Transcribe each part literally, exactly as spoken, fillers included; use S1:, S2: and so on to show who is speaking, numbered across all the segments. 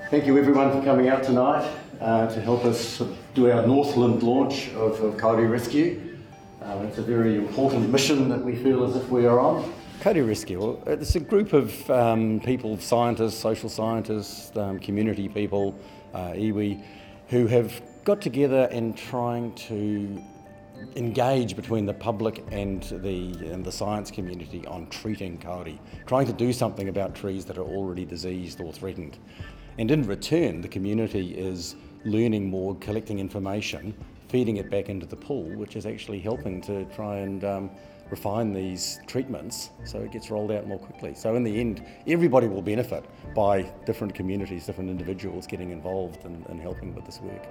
S1: Thank you everyone for coming out tonight uh, to help us do our Northland launch of, of Kauri Rescue. Um, it's a very important mission that we feel as if we are on. Kauri Rescue, well, it's a group of um, people, scientists, social scientists, um, community people, uh, iwi, who have got together and trying to engage between the public and the and the science community on treating kauri, trying to do something about trees that are already diseased or threatened. And in return, the community is learning more, collecting information, feeding it back into the pool, which is actually helping to try and um, refine these treatments so it gets rolled out more quickly. So in the end, everybody will benefit by different communities, different individuals getting involved and, and helping with this work.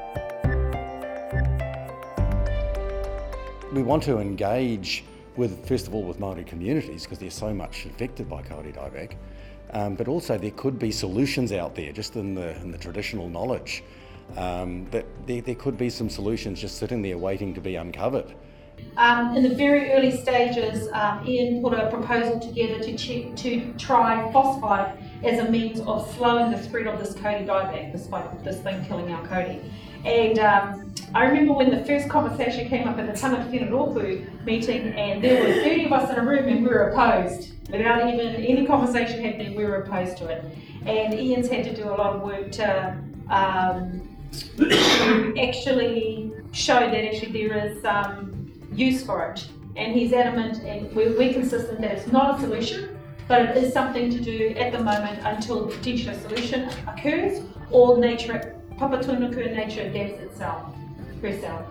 S1: We want to engage with, first of all, with Māori communities because they're so much affected by kauri dieback, um, but also there could be solutions out there just in the, in the traditional knowledge, um, that there, there could be some solutions just sitting there waiting to be uncovered.
S2: Um, in the very early stages, um, Ian put a proposal together to, check, to try phosphite as a means of slowing the spread of this kauri dieback, despite this thing killing our kauri. And um, I remember when the first conversation came up at the Tangata Whenua meeting, and there were thirty of us in a room and we were opposed. Without even any conversation happening, we were opposed to it. And Ian's had to do a lot of work to, um, to actually show that actually there is um, use for it. And he's adamant, and we're, we're consistent that it's not a solution, but it is something to do at the moment until potentially a solution occurs or nature, Papatūānuku nature adapts itself, herself.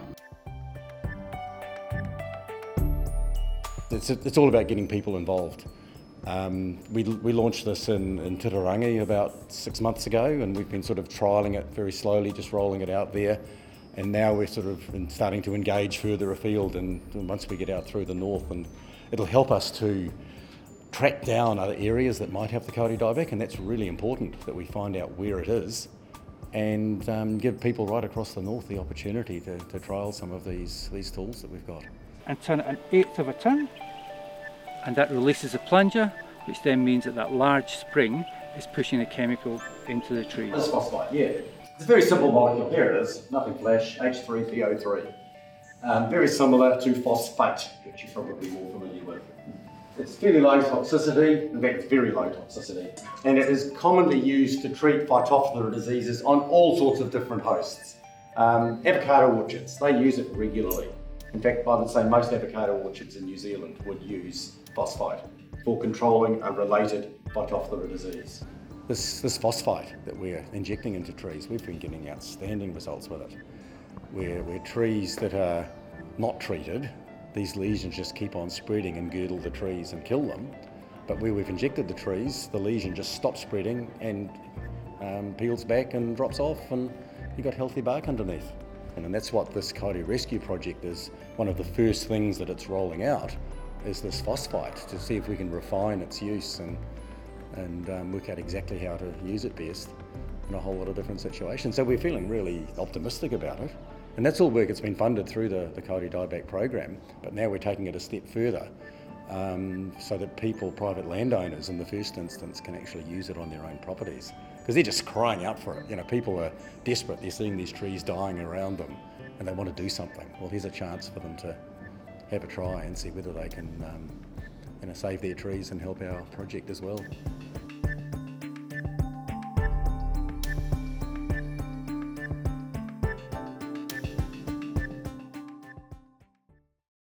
S1: It's, it's all about getting people involved. Um, we, we launched this in, in Titirangi about six months ago, and we've been sort of trialling it very slowly, just rolling it out there. And now we're sort of starting to engage further afield, and once we get out through the north, and it'll help us to track down other areas that might have the kauri dieback, and that's really important that we find out where it is and um, give people right across the north the opportunity to, to trial some of these, these tools that we've got.
S3: And turn it an eighth of a tonne, and that releases a plunger, which then means that that large spring is pushing a chemical into the trees.
S1: This phosphite, yeah. It's a very simple molecule. Here it is, nothing flash, H three P O three. Um, very similar to phosphate, which you're probably more familiar with. It's fairly low toxicity, in fact it's very low toxicity, and it is commonly used to treat Phytophthora diseases on all sorts of different hosts. Um, avocado orchards, they use it regularly. In fact, I would say most avocado orchards in New Zealand would use phosphite for controlling a related Phytophthora disease. This, this phosphite that we're injecting into trees, we've been getting outstanding results with it. Where, where trees that are not treated, these lesions just keep on spreading and girdle the trees and kill them. But where we've injected the trees, the lesion just stops spreading and um, peels back and drops off, and you've got healthy bark underneath. And that's what this Kauri Rescue project is. One of the first things that it's rolling out is this phosphite to see if we can refine its use and, and um, work out exactly how to use it best in a whole lot of different situations. So we're feeling really optimistic about it. And that's all work that's been funded through the, the kauri dieback program, but now we're taking it a step further um, so that people, private landowners in the first instance, can actually use it on their own properties. Because they're just crying out for it. You know, people are desperate, they're seeing these trees dying around them and they want to do something. Well, here's a chance for them to have a try and see whether they can um, you know, save their trees and help our project as well.